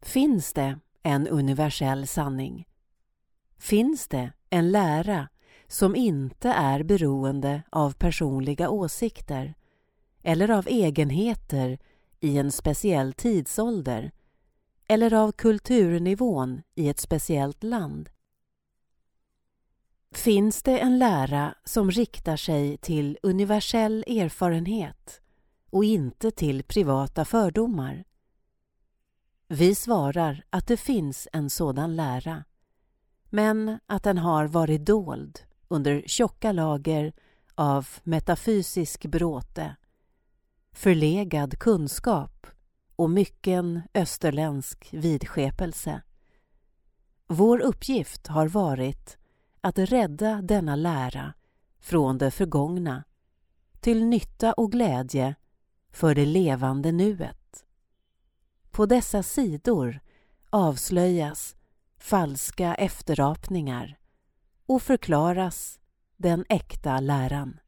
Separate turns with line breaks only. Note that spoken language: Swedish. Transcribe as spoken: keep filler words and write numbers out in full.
Finns det en universell sanning? Finns det en lära som inte är beroende av personliga åsikter eller av egenheter i en speciell tidsålder eller av kulturnivån i ett speciellt land? Finns det en lära som riktar sig till universell erfarenhet och inte till privata fördomar? Vi svarar att det finns en sådan lära, men att den har varit dold under tjocka lager av metafysisk bråte, förlegad kunskap och mycken österländsk vidskepelse. Vår uppgift har varit att rädda denna lära från det förgångna till nytta och glädje för det levande nuet. På dessa sidor avslöjas falska efterapningar och förklaras den äkta läran.